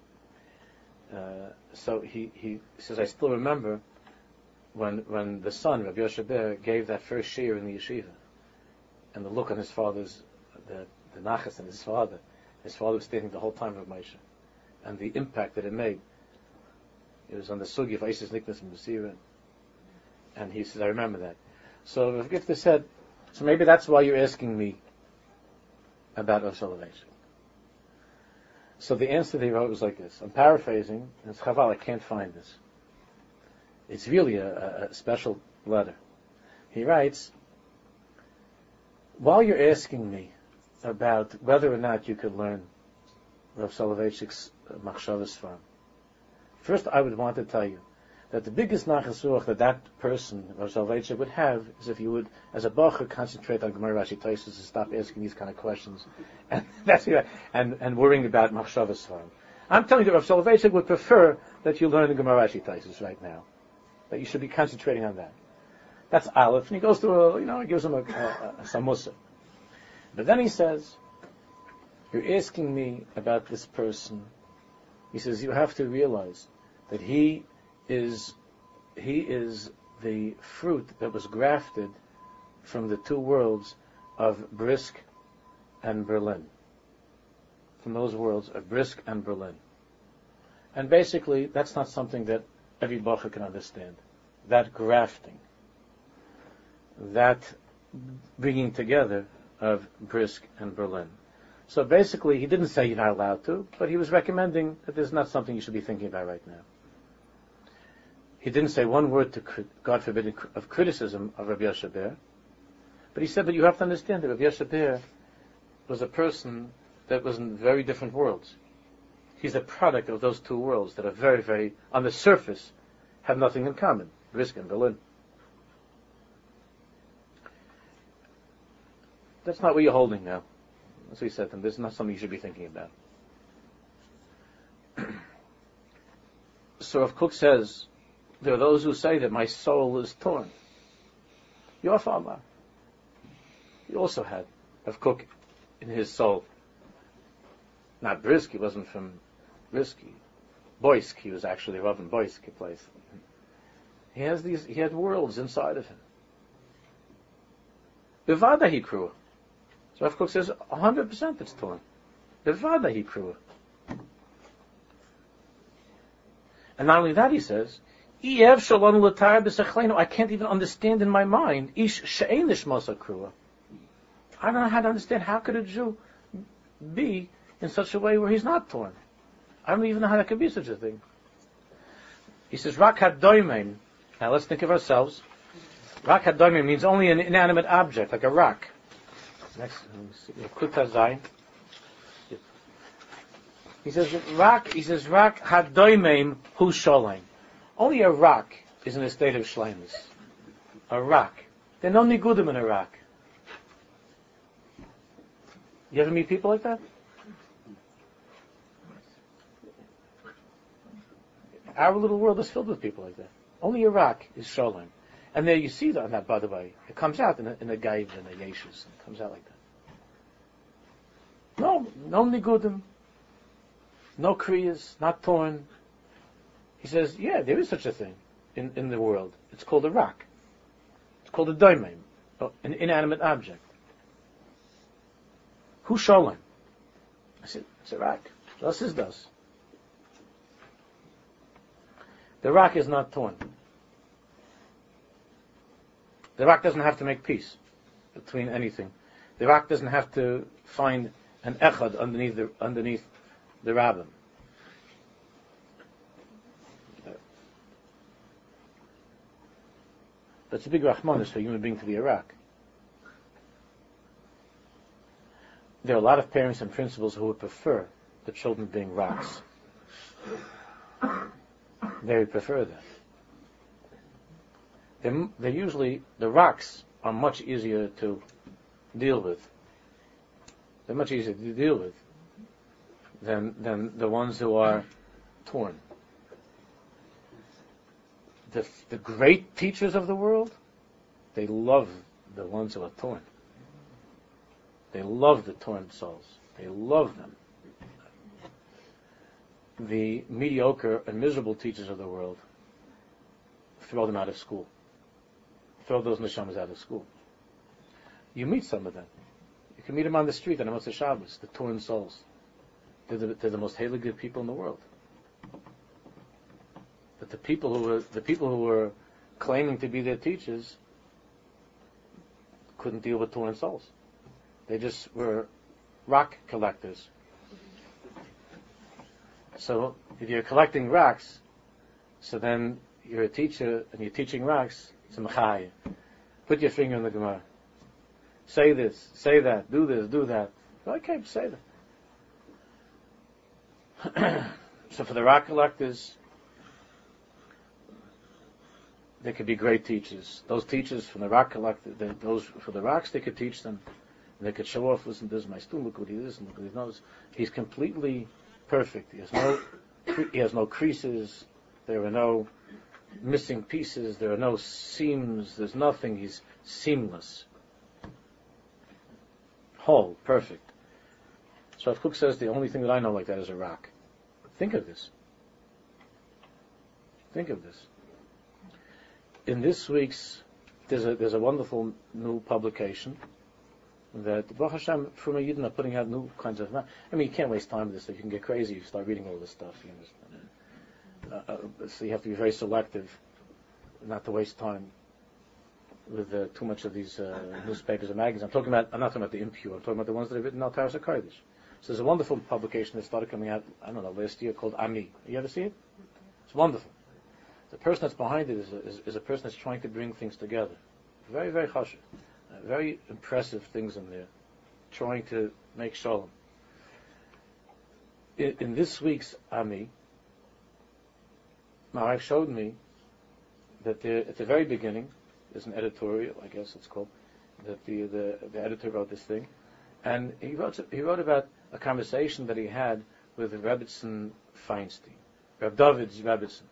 Speaker 1: So he says, I still remember when the son, Rabbi Yoshe Ber, gave that first shiur in the yeshiva, and the look on his father's, the nachas in his father was standing the whole time of Moshe, and the impact that it made. It was on the sugi of Isis Niknas and Musira, and he says, I remember that. So Rav Gifter said, so maybe that's why you're asking me about Rav Soloveitchik. So the answer that he wrote was like this. I'm paraphrasing, and it's chaval, I can't find this. It's really a special letter. He writes, while you're asking me about whether or not you could learn Rav Soloveitchik's Machshavas Svarim, first I would want to tell you that the biggest nachas ruach that person, Rav Soloveitchik, would have is if you would, as a bacher, concentrate on Gemara Rashi Taisus and stop asking these kind of questions, and and worrying about Machshavas Svarim. I'm telling you that Rav Soloveitchik would prefer that you learn the Gemara Rashi Taisus right now. That you should be concentrating on that. That's Aleph, and he goes through he gives him some mussar. But then he says, you're asking me about this person. He says, you have to realize that he is the fruit that was grafted from the two worlds of Brisk and Berlin. From those worlds of Brisk and Berlin. And basically, that's not something that every bacher can understand. That grafting, that bringing together of Brisk and Berlin. So basically, he didn't say you're not allowed to, but he was recommending that this is not something you should be thinking about right now. He didn't say one word to, God forbid, of criticism of Rabbi Yoshe Ber, but he said, but you have to understand that Rabbi Yoshe Ber was a person that was in very different worlds. He's a product of those two worlds that are very, very, on the surface, have nothing in common. Brisk and Berlin. That's not what you're holding now. That's what he said to him. This is not something you should be thinking about. So Rav Kook says, there are those who say that my soul is torn. Your father, he also had Rav Kook in his soul. Not Brisk, he wasn't from Brisk. Boysk, he was actually Rav in Boysk place. He had worlds inside of him. Bevada he crew. So Rav Kook says 100% it's torn. Bevada he crew. And not only that, he says, I can't even understand in my mind. I don't know how to understand. How could a Jew be in such a way where he's not torn? I don't even know how that could be such a thing. He says, Rak hadoimein. Now let's think of ourselves. Rak hadoimein means only an inanimate object, like a rock. Next, he says Rak hadoimein hu sholem. Only a rock is in a state of shleimus. A rock. There are no nigudim in a rock. You ever meet people like that? Our little world is filled with people like that. Only a rock is sholem. And there you see that, by the way. It comes out in a gaiv and a yeshus. It comes out like that. No nigudim. No kriyas, not torn. He says, yeah, there is such a thing in the world. It's called a rock. It's called a doimein, an inanimate object. Who sholem? I said, it's a rock. Das is das. The rock is not torn. The rock doesn't have to make peace between anything. The rock doesn't have to find an echad underneath the rabbin. That's a big rachmanis for a human being to be a rock. There are a lot of parents and principals who would prefer the children being rocks. They would prefer that. They're usually, the rocks are much easier to deal with. They're much easier to deal with than the ones who are torn. The great teachers of the world, they love the ones who are torn. They love the torn souls. They love them. The mediocre and miserable teachers of the world, throw them out of school. Throw those neshamas out of school. You meet some of them. You can meet them on the street on the Motzei Shabbos, the torn souls. They're the most heilige people in the world. But the people who were claiming to be their teachers couldn't deal with torn souls. They just were rock collectors. So if you're collecting rocks, so then you're a teacher and you're teaching rocks, it's a mechai. Put your finger in the Gemara. Say this, say that, do this, do that. Okay, say that. So for the rock collectors, they could be great teachers. Those teachers from the rock collector, those for the rocks, they could teach them. And they could show off, listen, this is my student, look what he is, and look what he knows. He's completely perfect. He has no creases. There are no missing pieces. There are no seams. There's nothing. He's seamless. Whole, perfect. So if Kook says the only thing that I know like that is a rock. Think of this. Think of this. In this week's, there's a wonderful new publication that Baruch Hashem from a Yidden are putting out new kinds of. I mean, you can't waste time with this stuff. You can get crazy if you start reading all this stuff. You understand? So you have to be very selective, not to waste time with too much of these newspapers and magazines. I'm not talking about the impure. I'm talking about the ones that are written Al Taras HaKodesh. So there's a wonderful publication that started coming out, I don't know, last year called Ami. You ever see it? It's wonderful. The person that's behind it is a person that's trying to bring things together. Very, very chashuv. Very impressive things in there. Trying to make shalom. in this week's Ami, my wife showed me that there, at the very beginning, there's an editorial, I guess it's called, that the editor wrote this thing, and he wrote about a conversation that he had with Rebbetzin Feinstein, Reb David's Rebbetzin.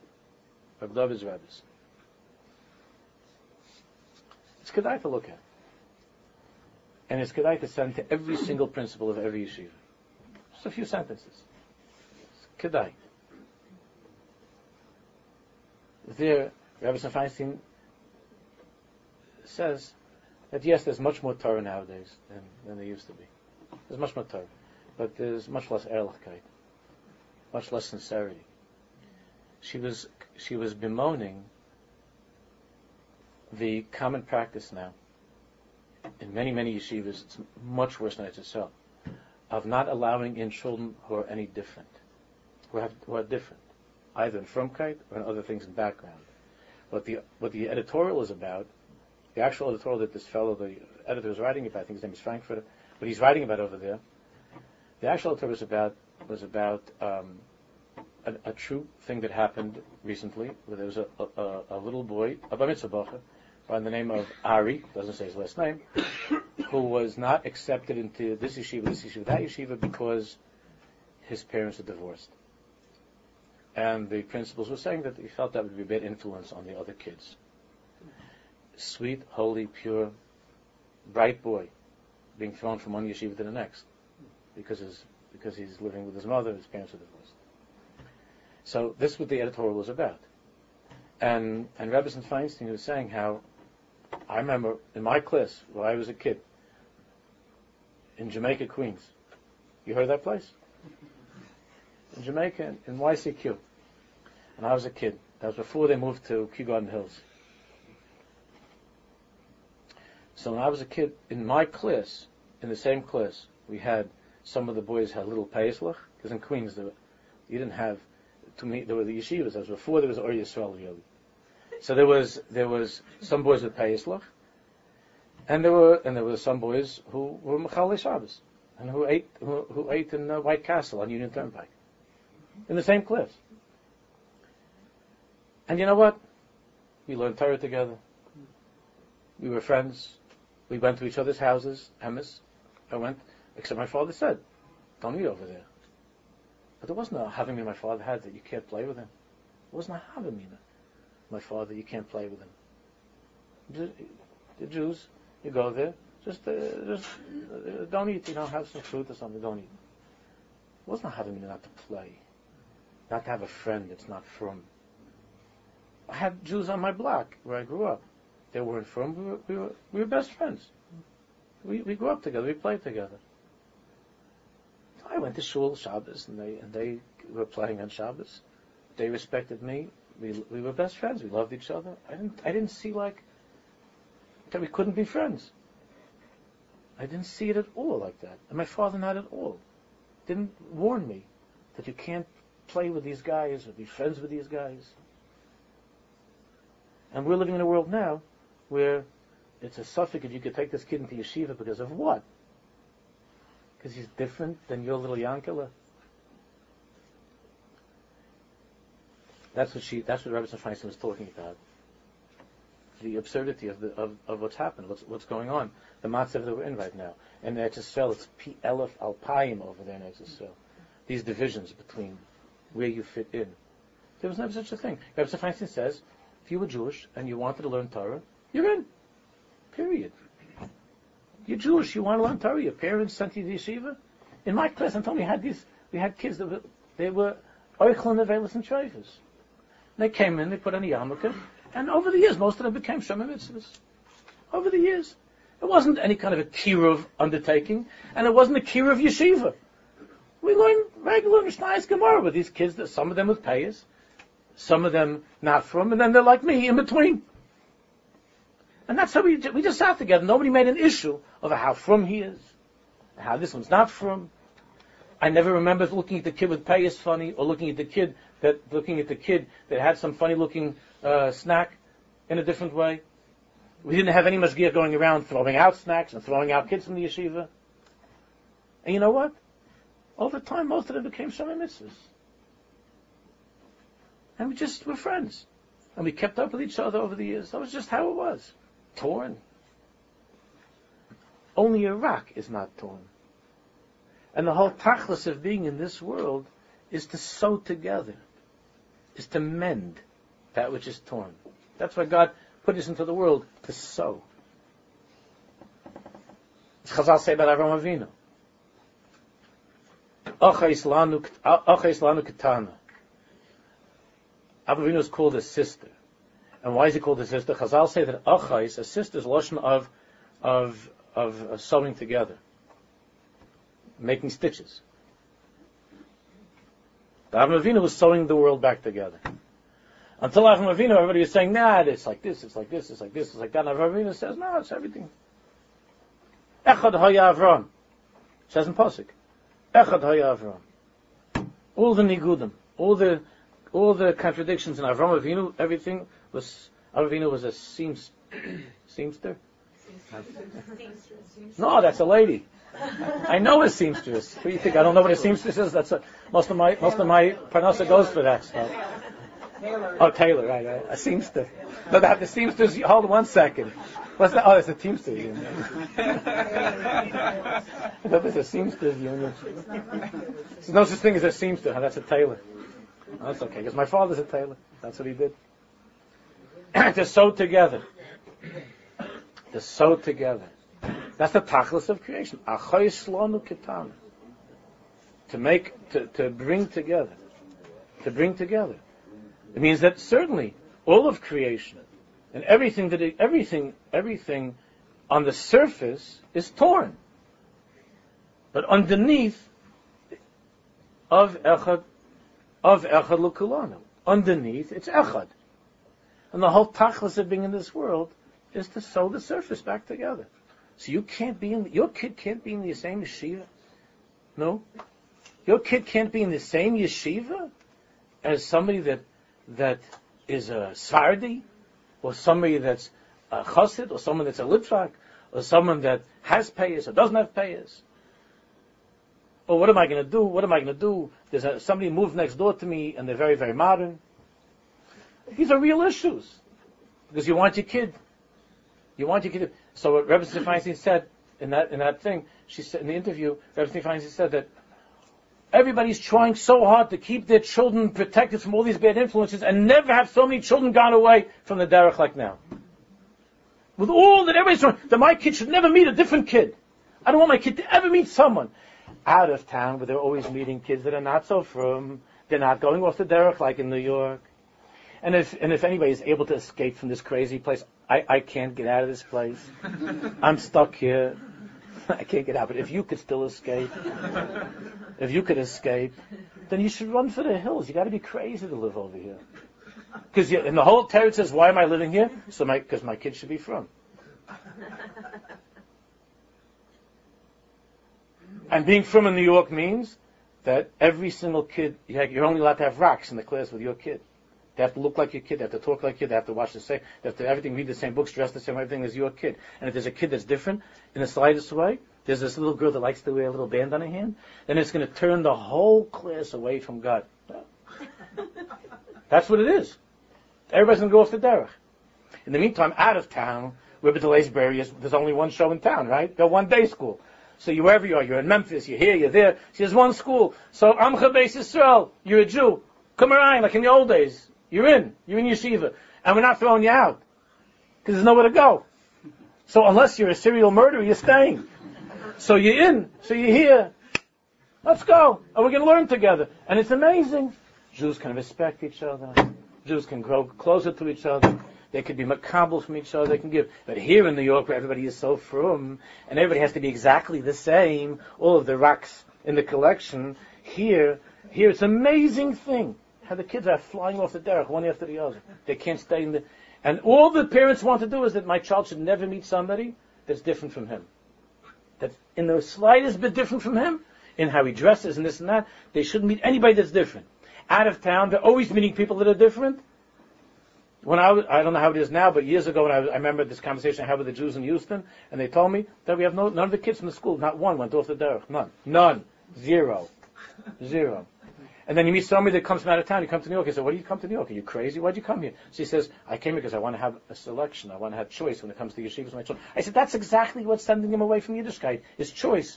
Speaker 1: It's kedai to look at, and it's kedai to send to every single principal of every yeshiva. Just a few sentences. It's kedai. There, Rebbetzin Feinstein says that yes, there's much more Torah nowadays than there used to be. There's much more Torah, but there's much less ehrlichkeit, much less sincerity. She was bemoaning the common practice now in many yeshivas. It's much worse than it's itself, of not allowing in children who are any different, who are different, either in frumkeit or in other things in background. What the editorial is about, the actual editorial that this fellow, the editor, is writing about, I think his name is Frankfurter, what he's writing about over there, the actual editorial was about a true thing that happened recently, where there was a little boy, a bar mitzvah bacher, by the name of Ari, doesn't say his last name, who was not accepted into this yeshiva, that yeshiva, because his parents were divorced. And the principals were saying that he felt that would be a bad influence on the other kids. Sweet, holy, pure, bright boy, being thrown from one yeshiva to the next, because he's living with his mother, his parents were divorced. So this is what the editorial was about. And Rebbetzin Feinstein was saying how, I remember in my class, when I was a kid, in Jamaica, Queens. You heard of that place? In Jamaica, in YCQ. And I was a kid. That was before they moved to Kew Garden Hills. So when I was a kid, in my class, in the same class, we had, some of the boys had little peislach, because in Queens, you didn't have, to me, there were the yeshivas. That was before there was Or Yisrael really. So there was some boys with peislach, and there were some boys who were Mechalei Shabbos, and who ate in White Castle on Union Turnpike, in the same class. And you know what? We learned Torah together. We were friends. We went to each other's houses. Emes, I went, except my father said, "Don't eat over there." But there wasn't a havamina my father had that you can't play with him. There wasn't a havamina. My father, you can't play with him. The Jews, you go there, just don't eat. Have some fruit or something. Don't eat. It wasn't a havamina not to play, not to have a friend that's not from. I had Jews on my block where I grew up. They weren't from. We were best friends. We grew up together. We played together. I went to shul Shabbos, and they were playing on Shabbos. They respected me. We were best friends. We loved each other. I didn't see like that we couldn't be friends. I didn't see it at all like that. And my father not at all. Didn't warn me that you can't play with these guys or be friends with these guys. And we're living in a world now where it's a suffix if you could take this kid into yeshiva because of what? Because he's different than your little Yankela. That's what Rebbetzin Feinstein was talking about. The absurdity of what's happened, what's going on. The matzav that we're in right now. And Eretz Yisrael, it's Pi Elef Alpayim over there in Eretz Yisrael. These divisions between where you fit in. There was never such a thing. Rebbetzin Feinstein says, if you were Jewish and you wanted to learn Torah, you're in. Period. You're Jewish, you want to learn Torah, your parents sent you to yeshiva. In my class, I told me we had kids that were Oichlin, Avelis, and Treifas. They came in, they put on a yarmulke, and over the years, most of them became Shomer Mitzvahs. Over the years. It wasn't any kind of a kiruv undertaking, and it wasn't a kiruv yeshiva. We learned regular Mishnayos Gemara with these kids, that some of them with payas, some of them not from, and then they're like me, in between. And that's how we just sat together. Nobody made an issue of how from he is, how this one's not from. I never remember looking at the kid with payas funny, or looking at the kid that had some funny looking snack in a different way. We didn't have any mashgiach going around throwing out snacks and throwing out kids from the yeshiva. And you know what? over time, most of them became Shomer Mitzvahs. And we just were friends. And we kept up with each other over the years. That was just how it was. Torn. Only a rock is not torn. And the whole tachlis of being in this world is to sew together, is to mend that which is torn. That's why God put us into the world, to sew. As Chazal say about Avraham Avinu. Achais lanu ketana. Avraham Avinu is called a sister. And why is he called a sister? Chazal say that achais, a sister, is lashon of sewing together, making stitches. Avraham Avinu was sewing the world back together. Until Avraham Avinu, everybody was saying, nah, it's like this, it's like this, it's like this, it's like that. And Avraham Avinu says, no, it's everything. Echad haya Avram. It says in Pasuk. Echad haya Avram. All the nigudim, all the contradictions in Avraham Avinu, everything was, Avraham Avinu was a seamster? No, that's a lady. I know a seamstress. What do you think? I don't know what a seamstress is? Most of my parnasa goes for that stuff. Oh, Taylor, right. A seamster. No, the seamsters, hold on 1 second. What's that? Oh, it's a Teamsters union. I thought there's a Seamsters union. There's no such thing as a seamster. That's a tailor. Oh, that's okay, because my father's a tailor. That's what he did. To sew together. To sew together. That's the tachlis of creation. Achos lanu ketana. To bring together. To bring together. It means that certainly all of creation and everything on the surface is torn. But underneath of echad l'kulanu. Underneath it's echad. And the whole tachlis of being in this world is to sew the surface back together. So your kid can't be in the same yeshiva. No? Your kid can't be in the same yeshiva as somebody that is a Sfardi, or somebody that's a Chassid, or someone that's a Litvak, or someone that has payers or doesn't have payers. Or what am I going to do? There's somebody moved next door to me and they're very, very modern. These are real issues. Because you want your kid. So what Rebbe Feinstein said in that thing, she said in the interview, Rebbe Feinstein said that everybody's trying so hard to keep their children protected from all these bad influences and never have so many children gone away from the derech like now. With all that everybody's trying, that my kid should never meet a different kid. I don't want my kid to ever meet someone out of town where they're always meeting kids that are not so frum. They're not going off the derech like in New York. And if anybody is able to escape from this crazy place, I can't get out of this place. I'm stuck here. I can't get out. But if you could still escape, then you should run for the hills. You got to be crazy to live over here. Because and the whole Torah says, why am I living here? Because my kid should be from. And being from in New York means that every single kid, you're only allowed to have rocks in the class with your kid. They have to look like your kid, they have to talk like your kid, they have to watch the same, they have to everything, read the same books, dress the same, everything as your kid. And if there's a kid that's different, in the slightest way, there's this little girl that likes to wear a little band on her hand, then it's going to turn the whole class away from God. That's what it is. Everybody's going to go off the derech. In the meantime, out of town, where there's only one show in town, right? They're one day school. So wherever you are, you're in Memphis, you're here, you're there. See, there's one school. So Amcha Beis Yisrael, you're a Jew. Come around, like in the old days. You're in yeshiva. And we're not throwing you out. Because there's nowhere to go. So unless you're a serial murderer, you're staying. So you're in, so you're here. Let's go. And we're going to learn together. And it's amazing. Jews can respect each other. Jews can grow closer to each other. They could be makabel from each other. They can give. But here in New York, where everybody is so frum, and everybody has to be exactly the same, all of the rocks in the collection, here it's an amazing thing. How the kids are flying off the derech one after the other. They can't stay in and all the parents want to do is that my child should never meet somebody that's different from him. That's in the slightest bit different from him, in how he dresses and this and that. They shouldn't meet anybody that's different. Out of town, they're always meeting people that are different. When I don't know how it is now, but years ago when I remember this conversation I had with the Jews in Houston, and they told me that we have none of the kids from the school, not one went off the derech. None. 0. Zero. And then you meet somebody that comes from out of town. You come to New York. You say, "Why do you come to New York? Are you crazy? Why'd you come here?" So he says, "I came here because I want to have a selection. I want to have choice when it comes to yeshivas with my children." I said, "That's exactly what's sending him away from Yiddishkeit. Is choice.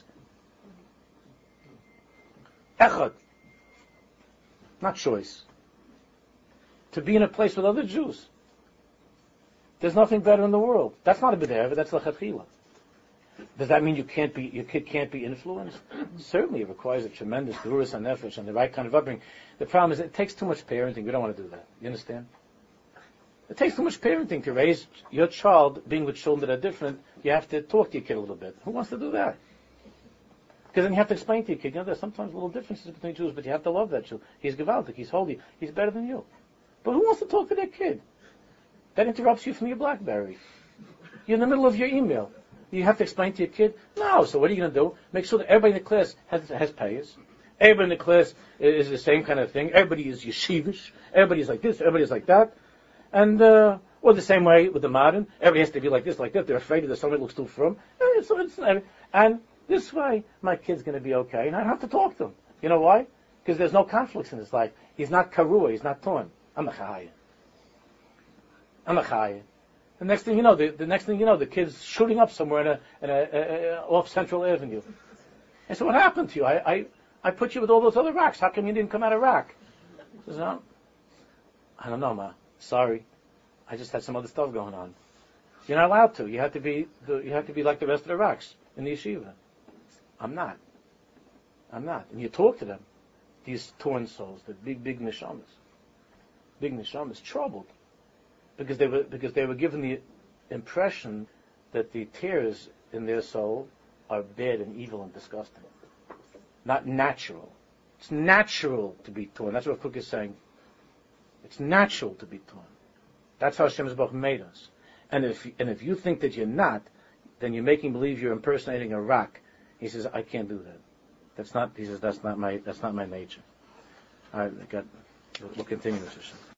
Speaker 1: Echad, not choice. To be in a place with other Jews. There's nothing better in the world. That's not a b'dereva. That's l'chatchila. Does that mean your kid can't be influenced? Certainly, it requires a tremendous durus and effort and the right kind of upbringing. The problem is it takes too much parenting. We don't want to do that. You understand? It takes too much parenting to raise your child. Being with children that are different, you have to talk to your kid a little bit. Who wants to do that? Because then you have to explain to your kid, there's sometimes little differences between Jews, but you have to love that Jew. He's gewaltig, he's holy, he's better than you. But who wants to talk to their kid? That interrupts you from your BlackBerry. You're in the middle of your email. You have to explain to your kid? No. So what are you going to do? Make sure that everybody in the class has payers. Everybody in the class is the same kind of thing. Everybody is yeshivish. Everybody's like this. Everybody's like that. And, or the same way with the modern. Everybody has to be like this, like that. They're afraid that somebody looks too frum. And this way, my kid's going to be okay. And I don't have to talk to him. You know why? Because there's no conflicts in his life. He's not karua. He's not torn. I'm a chaya. The next thing you know, the kid's shooting up somewhere off Central Avenue. I said, "What happened to you? I put you with all those other racks. How come you didn't come out of rack?" He says, "No, I don't know, Ma. Sorry, I just had some other stuff going on. You're not allowed to. You have to be like the rest of the racks in the yeshiva. I'm not. And you talk to them, these torn souls, the big neshamas, troubled. Because they were given the impression that the tears in their soul are bad and evil and disgusting. Not natural. It's natural to be torn. That's what Cook is saying. It's natural to be torn. That's how Hashem Yisborach made us. And if you think that you're not, then you're making believe you're impersonating a rock. He says, "I can't do that. He says, that's not my nature." All right, we'll continue this.